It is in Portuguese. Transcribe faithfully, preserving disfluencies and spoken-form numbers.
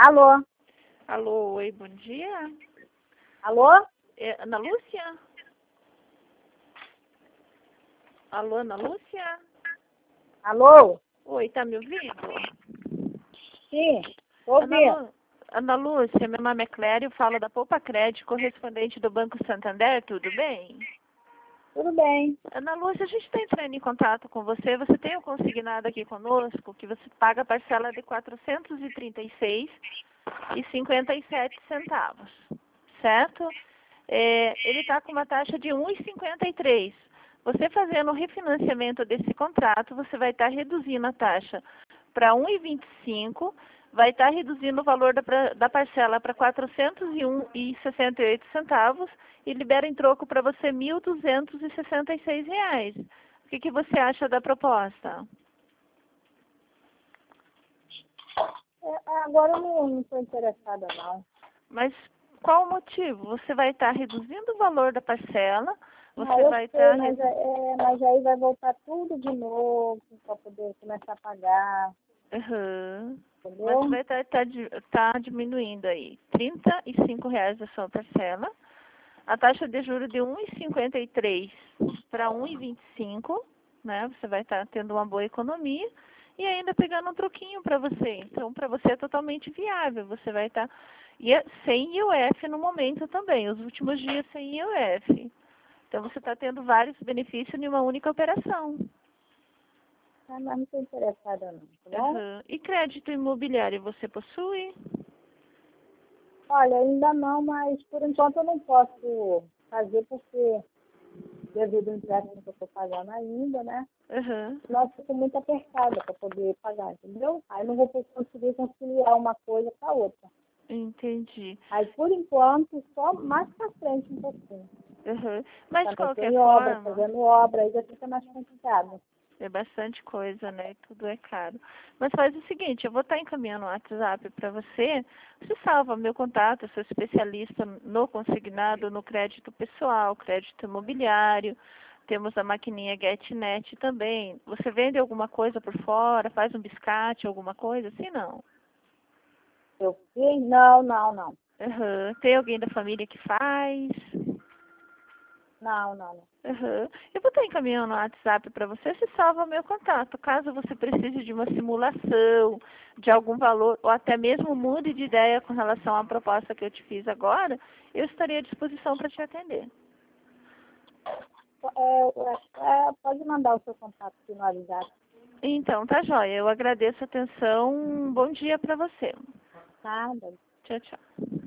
Alô? Alô, oi, bom dia. Alô? É Ana Lúcia? Alô, Ana Lúcia? Alô? Oi, tá me ouvindo? Sim, tô Ana, ouvindo. Lu... Ana Lúcia, meu nome é Clério, falo da Poupa Crédito, correspondente do Banco Santander, tudo bem? Tudo bem. Ana Lúcia, a gente está entrando em contato com você, você tem o consignado aqui conosco, que você paga a parcela de quatrocentos e trinta e seis reais e cinquenta e sete centavos, certo? É, ele está com uma taxa de um vírgula cinquenta e três. Você fazendo o refinanciamento desse contrato, você vai estar reduzindo a taxa para um vírgula vinte e cinco, vai estar reduzindo o valor da, da parcela para quatrocentos e um reais e sessenta e oito centavos e libera em troco para você mil duzentos e sessenta e seis reais. O que, que você acha da proposta? É, agora eu não estou interessada, não. Mas qual o motivo? Você vai estar reduzindo o valor da parcela, você Ah, eu vai sei, estar... mas, é, é, mas aí vai voltar tudo de novo para poder começar a pagar, Uhum. Mas entendeu? vai estar tá, tá, tá diminuindo aí. trinta e cinco reais a sua parcela. A taxa de juros de um vírgula cinquenta e três para um vírgula vinte e cinco, né? Você vai estar tá tendo uma boa economia e ainda pegando um troquinho para você. Então, para você é totalmente viável. Você vai estar... Tá, e é sem I O F no momento também. Os últimos dias sem I O F. Então, você está tendo vários benefícios em uma única operação. Ah, mas não estou interessada, não, tá bom? Uhum. E crédito imobiliário você possui? Olha, ainda não, mas por enquanto eu não posso fazer porque devido ao empréstimo que eu estou pagando ainda, né? Uhum. Nós fico muito apertada para poder pagar, entendeu? Aí não vou conseguir conciliar uma coisa com a outra. Entendi. Aí, por enquanto, só mais para frente um pouquinho. Uhum. Mas de Também qualquer tem obra, forma, fazendo obra, aí já fica mais complicado. é bastante coisa, né? Tudo é caro. Mas faz o seguinte, eu vou estar encaminhando o WhatsApp para você. Você salva meu contato, eu sou especialista no consignado, no crédito pessoal, crédito imobiliário. Temos a maquininha GetNet também. Você vende alguma coisa por fora, faz um biscate, alguma coisa assim, não? Eu fiz? Não, não, não. Uhum. Tem alguém da família que faz? Não, não, não. Uhum. Eu vou estar encaminhando no WhatsApp para você, se salva o meu contato. Caso você precise de uma simulação, de algum valor, ou até mesmo mude de ideia com relação à proposta que eu te fiz agora, eu estarei à disposição para te atender. É, é, é, pode mandar o seu contato aqui no WhatsApp. Então, tá joia. Eu agradeço a atenção. Um bom dia para você. Nada. Tchau, tchau.